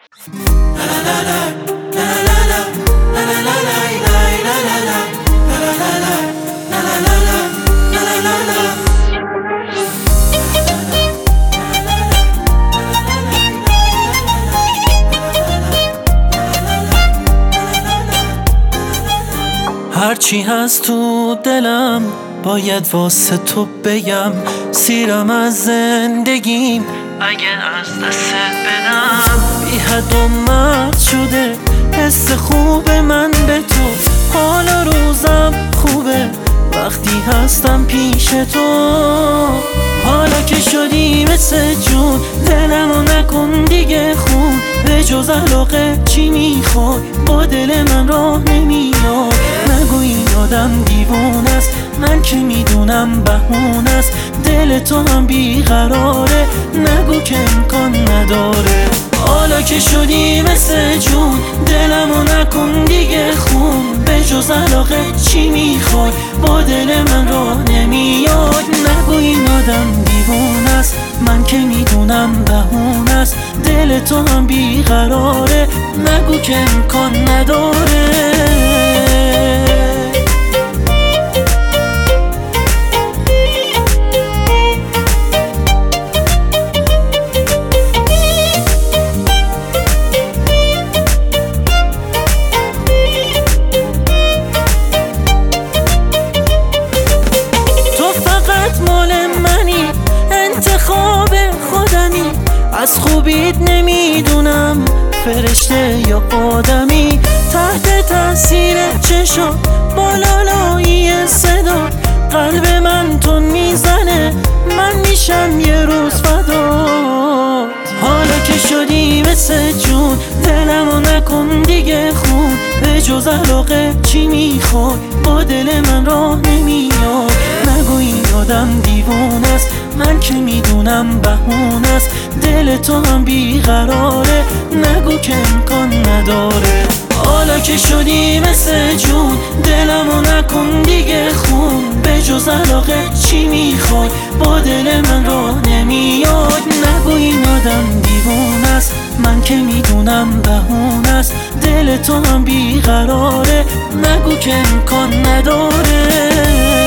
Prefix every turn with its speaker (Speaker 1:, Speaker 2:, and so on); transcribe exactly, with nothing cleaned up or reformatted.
Speaker 1: هرچی هست تو دلم باید واسه تو بگم، سیرم از زندگیم اگه از دستت بدم. بی حد و مرد شده حس خوب من به تو، حالا روزم خوبه وقتی هستم پیش تو. حالا که شدی مثل جون دلمو نکن دیگه خون، به جز علاقه چی میخوای با دل من راه نمیای. نگو این آدم دیوون است، من که میدونم بهون است، دل تو هم بیقراره، نگو که امکان نداره. حالا که شدی مثل جون دلمو نکن دیگه خون، به جز علاقه چی میخوای با دل من راه نمیاد. نگو این آدم دیوون است، من که میدونم بهون است، دل تو هم بیقراره، نگو که امکان نداره. انتخاب خودمی، از خوبیت نمیدونم فرشته یا آدمی. تحت تاثیر چشم بالالایی صدا قلب من تون میزنه، من میشم یه روز فدات. حالا که شدی مثل جون دلمو نکن دیگه خون، به جز علاقه چی میخوای با دل من راه نمیاد. نگو این آدم دیوون است، من که میدونم بهون است، دل تو هم بیقراره، نگو که امکان نداره. حالا که شدی مثل جون دلمو نکن دیگه خون، به جز علاقه چی میخوای با دل من راه نمیاد. نگو این آدم دیوون است، من که میدونم بهون است، دل تو هم بیقراره، نگو که امکان نداره.